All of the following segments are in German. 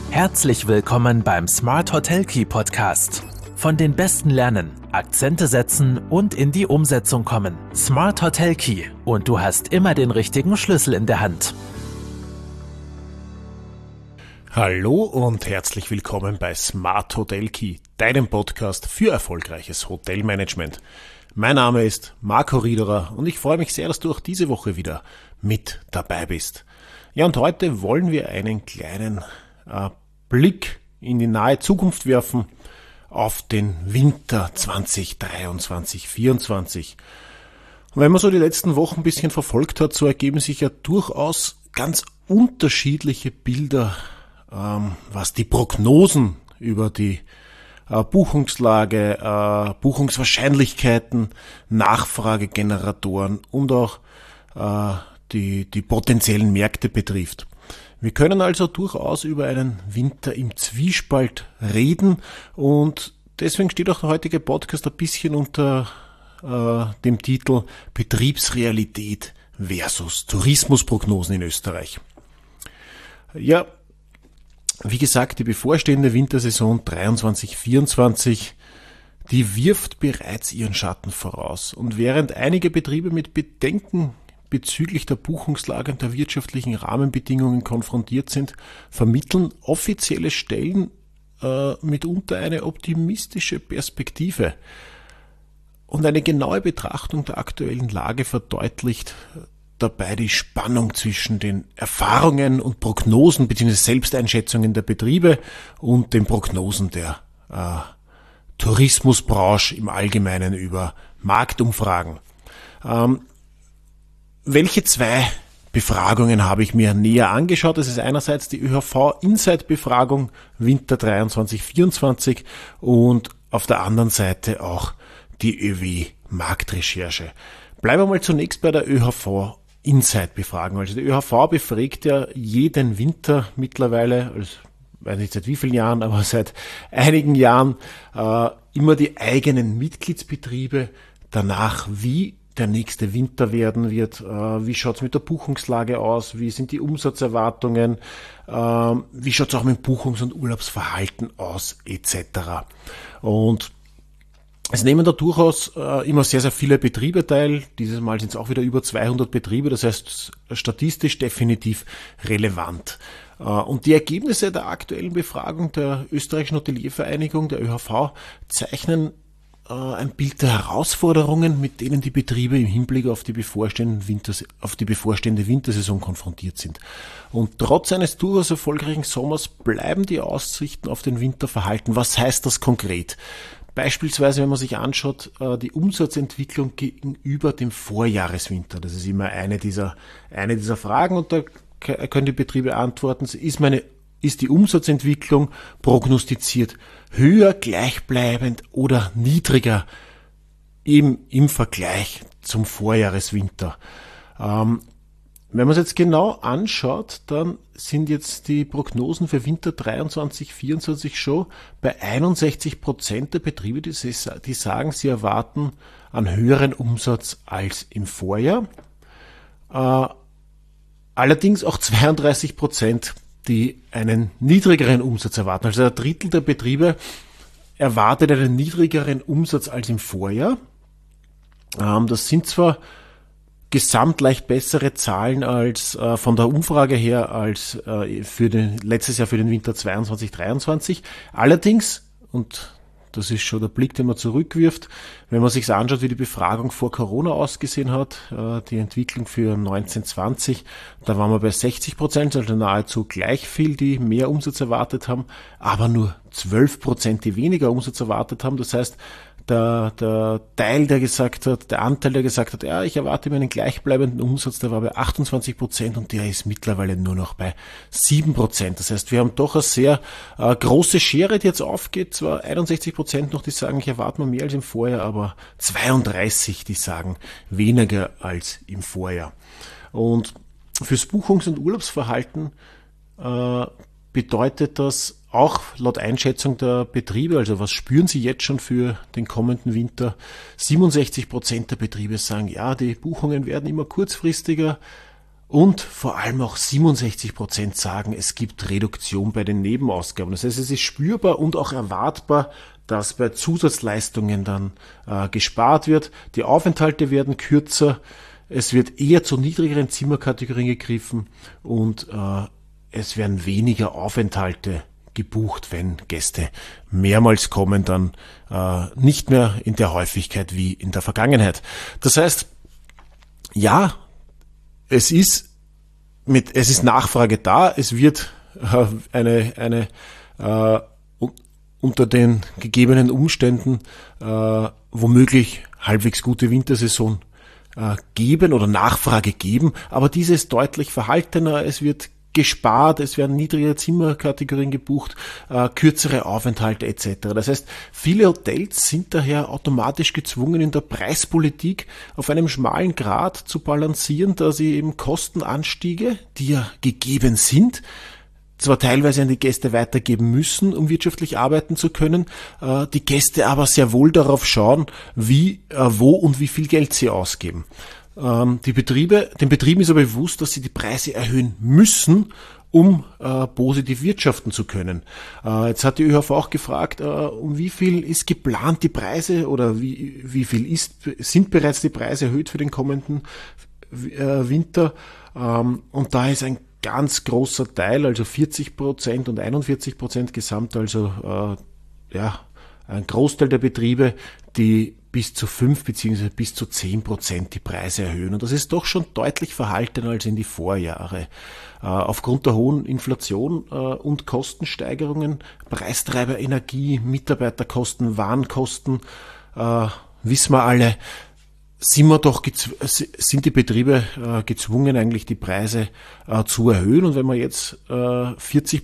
Herzlich willkommen beim Smart Hotel Key Podcast. Von den Besten lernen, Akzente setzen und in die Umsetzung kommen. Smart Hotel Key und du hast immer den richtigen Schlüssel in der Hand. Hallo und herzlich willkommen bei Smart Hotel Key, deinem Podcast für erfolgreiches Hotelmanagement. Mein Name ist Marco Riederer und ich freue mich sehr, dass du auch diese Woche wieder mit dabei bist. Ja, und heute wollen wir einen kleinen Blick in die nahe Zukunft werfen auf den Winter 2023-24. Und wenn man so die letzten Wochen ein bisschen verfolgt hat, so ergeben sich ja durchaus ganz unterschiedliche Bilder, was die Prognosen über die Buchungslage, Buchungswahrscheinlichkeiten, Nachfragegeneratoren und auch die potenziellen Märkte betrifft. Wir können also durchaus über einen Winter im Zwiespalt reden und deswegen steht auch der heutige Podcast ein bisschen unter dem Titel Betriebsrealität versus Tourismusprognosen in Österreich. Ja, wie gesagt, die bevorstehende Wintersaison 23-24, die wirft bereits ihren Schatten voraus. Und während einige Betriebe mit Bedenken bezüglich der Buchungslage und der wirtschaftlichen Rahmenbedingungen konfrontiert sind, vermitteln offizielle Stellen mitunter eine optimistische Perspektive. Und eine genaue Betrachtung der aktuellen Lage verdeutlicht dabei die Spannung zwischen den Erfahrungen und Prognosen bzw. Selbsteinschätzungen der Betriebe und den Prognosen der Tourismusbranche im Allgemeinen über Marktumfragen. Welche zwei Befragungen habe ich mir näher angeschaut? Das ist einerseits die ÖHV-Insight-Befragung Winter 23-24 und auf der anderen Seite auch die ÖW-Marktrecherche. Bleiben wir mal zunächst bei der ÖHV-Insight-Befragung. Also die ÖHV befragt ja jeden Winter mittlerweile, also weiß nicht seit wie vielen Jahren, aber seit einigen Jahren immer die eigenen Mitgliedsbetriebe danach, wie der nächste Winter werden wird, wie schaut's mit der Buchungslage aus, wie sind die Umsatzerwartungen, wie schaut's auch mit Buchungs- und Urlaubsverhalten aus, etc. Und es nehmen da durchaus immer sehr, sehr viele Betriebe teil. Dieses Mal sind es auch wieder über 200 Betriebe, das heißt statistisch definitiv relevant. Und die Ergebnisse der aktuellen Befragung der Österreichischen Hoteliervereinigung, der ÖHV, zeichnen ein Bild der Herausforderungen, mit denen die Betriebe im Hinblick auf die bevorstehende Wintersaison konfrontiert sind. Und trotz eines durchaus erfolgreichen Sommers bleiben die Aussichten auf den Winter verhalten. Was heißt das konkret? Beispielsweise, wenn man sich anschaut, die Umsatzentwicklung gegenüber dem Vorjahreswinter. Das ist immer eine dieser Fragen und da können die Betriebe antworten, ist die Umsatzentwicklung prognostiziert höher, gleichbleibend oder niedriger eben im Vergleich zum Vorjahreswinter. Wenn man es jetzt genau anschaut, dann sind jetzt die Prognosen für Winter 23-24 schon bei 61% der Betriebe, die sagen, sie erwarten einen höheren Umsatz als im Vorjahr. Allerdings auch 32%, die einen niedrigeren Umsatz erwarten. Also ein Drittel der Betriebe erwartet einen niedrigeren Umsatz als im Vorjahr. Das sind zwar gesamt leicht bessere Zahlen als von der Umfrage her als letztes Jahr für den Winter 22-23. Allerdings, und das ist schon der Blick, den man zurückwirft, wenn man sich anschaut, wie die Befragung vor Corona ausgesehen hat, die Entwicklung für 19-20, da waren wir bei 60%, also nahezu gleich viel, die mehr Umsatz erwartet haben, aber nur 12%, die weniger Umsatz erwartet haben. Das heißt, der Anteil, der gesagt hat, ja, ich erwarte mir einen gleichbleibenden Umsatz, der war bei 28% und der ist mittlerweile nur noch bei 7%. Das heißt, wir haben doch eine sehr große Schere, die jetzt aufgeht. Zwar 61% noch, die sagen, ich erwarte mir mehr als im Vorjahr, aber 32, die sagen weniger als im Vorjahr. Und fürs Buchungs- und Urlaubsverhalten bedeutet das auch laut Einschätzung der Betriebe, also was spüren Sie jetzt schon für den kommenden Winter? 67% der Betriebe sagen, ja, die Buchungen werden immer kurzfristiger Und vor allem auch 67% sagen, es gibt Reduktion bei den Nebenausgaben. Das heißt, es ist spürbar und auch erwartbar, dass bei Zusatzleistungen dann gespart wird. Die Aufenthalte werden kürzer, es wird eher zu niedrigeren Zimmerkategorien gegriffen und es werden weniger Aufenthalte gebucht, wenn Gäste mehrmals kommen, dann nicht mehr in der Häufigkeit wie in der Vergangenheit. Das heißt, ja, es ist Nachfrage da, es wird unter den gegebenen Umständen womöglich halbwegs gute Wintersaison geben oder Nachfrage geben, aber diese ist deutlich verhaltener, es wird gespart, es werden niedrigere Zimmerkategorien gebucht, kürzere Aufenthalte etc. Das heißt, viele Hotels sind daher automatisch gezwungen, in der Preispolitik auf einem schmalen Grat zu balancieren, da sie eben Kostenanstiege, die ja gegeben sind, zwar teilweise an die Gäste weitergeben müssen, um wirtschaftlich arbeiten zu können, die Gäste aber sehr wohl darauf schauen, wo und wie viel Geld sie ausgeben. Den Betrieben ist aber bewusst, dass sie die Preise erhöhen müssen, um positiv wirtschaften zu können. Jetzt hat die ÖHV auch gefragt, um wie viel ist geplant die Preise oder wie viel sind bereits die Preise erhöht für den kommenden Winter. Und da ist ein ganz großer Teil, also 40% und 41% gesamt, also ein Großteil der Betriebe, die bis zu 5 bzw. bis zu 10% die Preise erhöhen. Und das ist doch schon deutlich verhaltener als in die Vorjahre. Aufgrund der hohen Inflation und Kostensteigerungen, Preistreiber Energie, Mitarbeiterkosten, Warenkosten, wissen wir alle, sind die Betriebe gezwungen, eigentlich die Preise zu erhöhen. Und wenn man jetzt wenn sich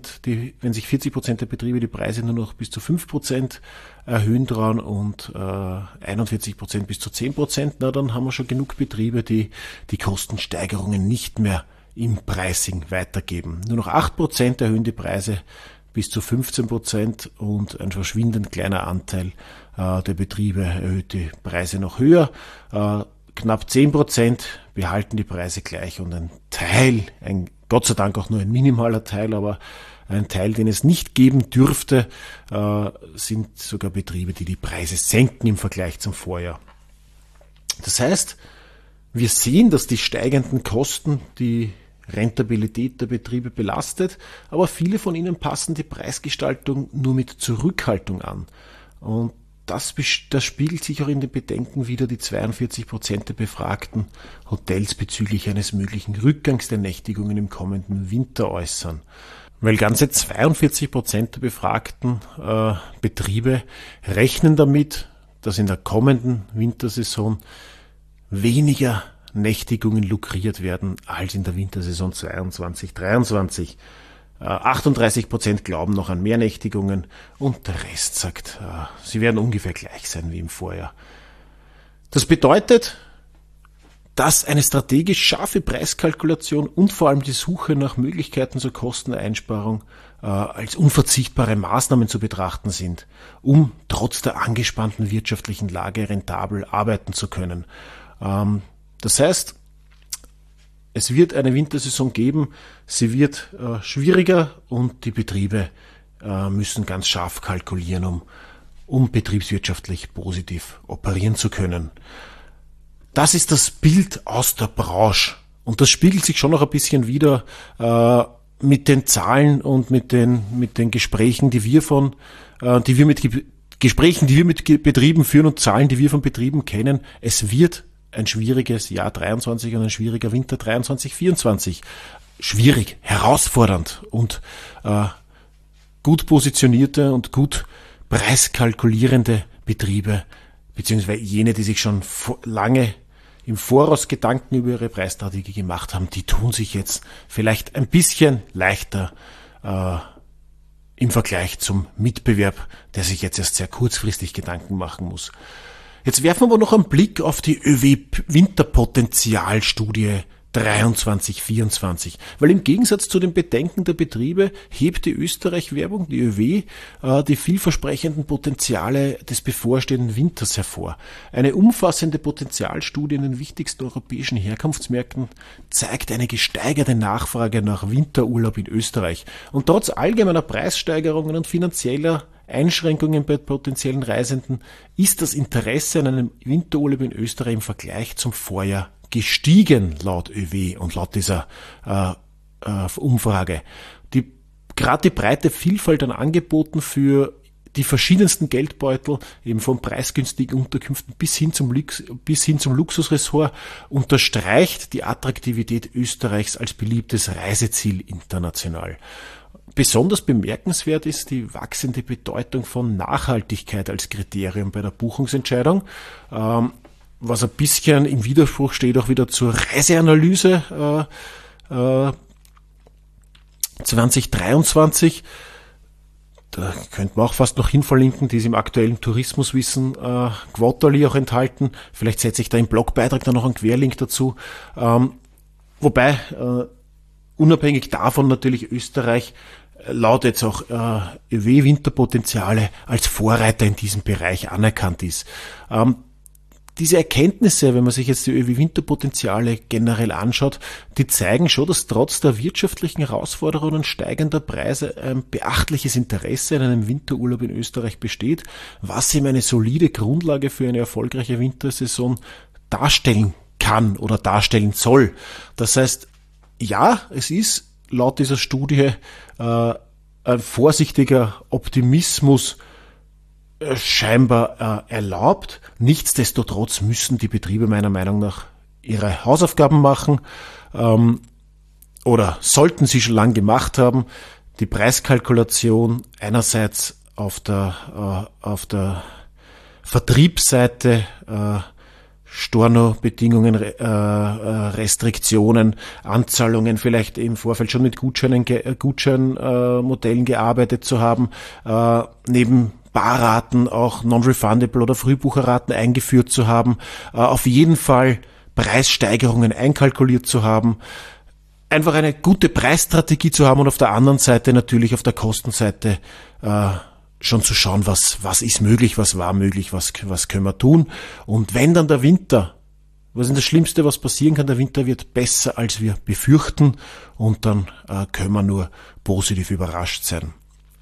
40% der Betriebe die Preise nur noch bis zu 5% erhöhen trauen und 41% bis zu 10%, dann haben wir schon genug Betriebe, die Kostensteigerungen nicht mehr im Pricing weitergeben. Nur noch 8% erhöhen die Preise bis zu 15% und ein verschwindend kleiner Anteil der Betriebe erhöht die Preise noch höher. Knapp 10% behalten die Preise gleich und ein Teil, Gott sei Dank auch nur ein minimaler Teil, aber ein Teil, den es nicht geben dürfte, sind sogar Betriebe, die Preise senken im Vergleich zum Vorjahr. Das heißt, wir sehen, dass die steigenden Kosten die Rentabilität der Betriebe belastet, aber viele von ihnen passen die Preisgestaltung nur mit Zurückhaltung an. Und das spiegelt sich auch in den Bedenken wider, die 42% der befragten Hotels bezüglich eines möglichen Rückgangs der Nächtigungen im kommenden Winter äußern. Weil ganze 42% der befragten Betriebe rechnen damit, dass in der kommenden Wintersaison weniger Nächtigungen lukriert werden als in der Wintersaison 22/23. 38% glauben noch an mehr Nächtigungen und der Rest sagt, sie werden ungefähr gleich sein wie im Vorjahr. Das bedeutet, dass eine strategisch scharfe Preiskalkulation und vor allem die Suche nach Möglichkeiten zur Kosteneinsparung als unverzichtbare Maßnahmen zu betrachten sind, um trotz der angespannten wirtschaftlichen Lage rentabel arbeiten zu können. Das heißt, es wird eine Wintersaison geben, sie wird schwieriger und die Betriebe müssen ganz scharf kalkulieren, um betriebswirtschaftlich positiv operieren zu können. Das ist das Bild aus der Branche und das spiegelt sich schon noch ein bisschen wider mit den Zahlen und mit den Gesprächen, die wir mit Betrieben führen und Zahlen, die wir von Betrieben kennen. Es wird ein schwieriges Jahr 23 und ein schwieriger Winter 23/24. Schwierig, herausfordernd und gut positionierte und gut preiskalkulierende Betriebe, beziehungsweise jene, die sich schon lange im Voraus Gedanken über ihre Preisstrategie gemacht haben, die tun sich jetzt vielleicht ein bisschen leichter im Vergleich zum Mitbewerb, der sich jetzt erst sehr kurzfristig Gedanken machen muss. Jetzt werfen wir noch einen Blick auf die ÖW-Winterpotenzialstudie 23/24. Weil im Gegensatz zu den Bedenken der Betriebe hebt die Österreich-Werbung, die ÖW, die vielversprechenden Potenziale des bevorstehenden Winters hervor. Eine umfassende Potenzialstudie in den wichtigsten europäischen Herkunftsmärkten zeigt eine gesteigerte Nachfrage nach Winterurlaub in Österreich. Und trotz allgemeiner Preissteigerungen und finanzieller Einschränkungen bei potenziellen Reisenden ist das Interesse an einem Winterurlaub in Österreich im Vergleich zum Vorjahr gestiegen, laut ÖW und laut dieser Umfrage. Gerade die breite Vielfalt an Angeboten für die verschiedensten Geldbeutel, eben von preisgünstigen Unterkünften bis hin zum Luxusressort, unterstreicht die Attraktivität Österreichs als beliebtes Reiseziel international. Besonders bemerkenswert ist die wachsende Bedeutung von Nachhaltigkeit als Kriterium bei der Buchungsentscheidung, was ein bisschen im Widerspruch steht auch wieder zur Reiseanalyse 2023. Da könnte man auch fast noch hinverlinken, die ist im aktuellen Tourismuswissen Quarterly auch enthalten. Vielleicht setze ich da im Blogbeitrag dann noch einen Querlink dazu. Wobei, unabhängig davon natürlich Österreich laut jetzt auch ÖW-Winterpotenziale als Vorreiter in diesem Bereich anerkannt ist. Diese Erkenntnisse, wenn man sich jetzt die ÖW-Winterpotenziale generell anschaut, die zeigen schon, dass trotz der wirtschaftlichen Herausforderungen und steigender Preise ein beachtliches Interesse an einem Winterurlaub in Österreich besteht, was ihm eine solide Grundlage für eine erfolgreiche Wintersaison darstellen kann oder darstellen soll. Das heißt, ja, es ist laut dieser Studie ein vorsichtiger Optimismus scheinbar erlaubt. Nichtsdestotrotz müssen die Betriebe meiner Meinung nach ihre Hausaufgaben machen oder sollten sie schon lange gemacht haben. Die Preiskalkulation einerseits auf der Vertriebsseite, Storno-Bedingungen, Restriktionen, Anzahlungen, vielleicht im Vorfeld schon mit Gutscheinmodellen gearbeitet zu haben, neben Barraten auch Non-Refundable oder Frühbucherraten eingeführt zu haben, auf jeden Fall Preissteigerungen einkalkuliert zu haben, einfach eine gute Preisstrategie zu haben und auf der anderen Seite natürlich auf der Kostenseite schon zu schauen, was ist möglich, was war möglich, was können wir tun. Und wenn dann der Winter, was ist das Schlimmste, was passieren kann, der Winter wird besser, als wir befürchten und dann können wir nur positiv überrascht sein.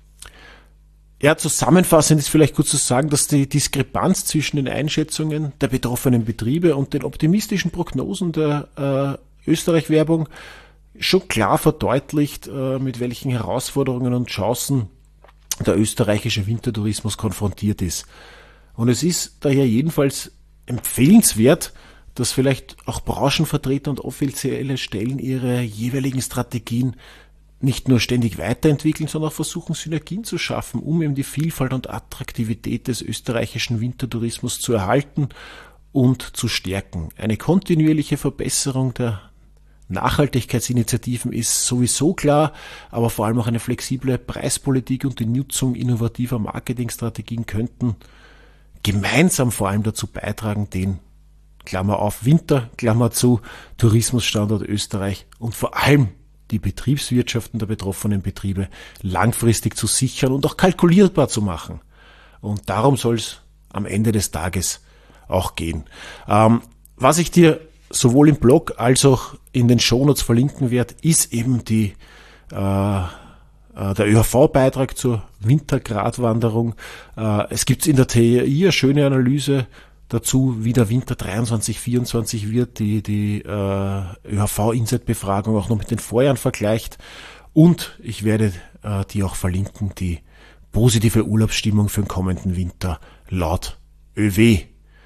Ja, zusammenfassend ist vielleicht kurz zu sagen, dass die Diskrepanz zwischen den Einschätzungen der betroffenen Betriebe und den optimistischen Prognosen der Österreich-Werbung schon klar verdeutlicht, mit welchen Herausforderungen und Chancen der österreichische Wintertourismus konfrontiert ist. Und es ist daher jedenfalls empfehlenswert, dass vielleicht auch Branchenvertreter und offizielle Stellen ihre jeweiligen Strategien nicht nur ständig weiterentwickeln, sondern auch versuchen, Synergien zu schaffen, um eben die Vielfalt und Attraktivität des österreichischen Wintertourismus zu erhalten und zu stärken. Eine kontinuierliche Verbesserung der Nachhaltigkeitsinitiativen ist sowieso klar, aber vor allem auch eine flexible Preispolitik und die Nutzung innovativer Marketingstrategien könnten gemeinsam vor allem dazu beitragen, den Klammer auf Winter, Klammer zu, Tourismusstandort Österreich und vor allem die Betriebswirtschaften der betroffenen Betriebe langfristig zu sichern und auch kalkulierbar zu machen. Und darum soll es am Ende des Tages auch gehen. Was ich dir sowohl im Blog als auch in den Shownotes verlinken werde, ist eben der ÖHV-Beitrag zur Wintergratwanderung. Es gibt in der TI eine schöne Analyse dazu, wie der Winter 23/24 wird, die ÖHV-Insight-Befragung auch noch mit den Vorjahren vergleicht. Und ich werde die auch verlinken, die positive Urlaubsstimmung für den kommenden Winter laut ÖW.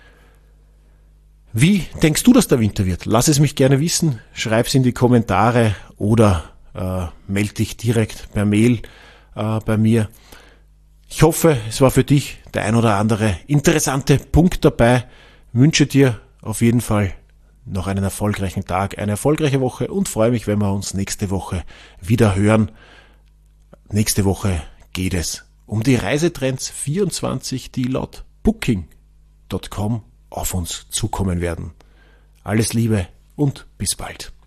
Wie denkst du, dass der Winter wird? Lass es mich gerne wissen, schreib's in die Kommentare oder melde dich direkt per Mail bei mir. Ich hoffe, es war für dich der ein oder andere interessante Punkt dabei. Wünsche dir auf jeden Fall noch einen erfolgreichen Tag, eine erfolgreiche Woche und freue mich, wenn wir uns nächste Woche wieder hören. Nächste Woche geht es um die Reisetrends 24, die laut Booking.com auf uns zukommen werden. Alles Liebe und bis bald.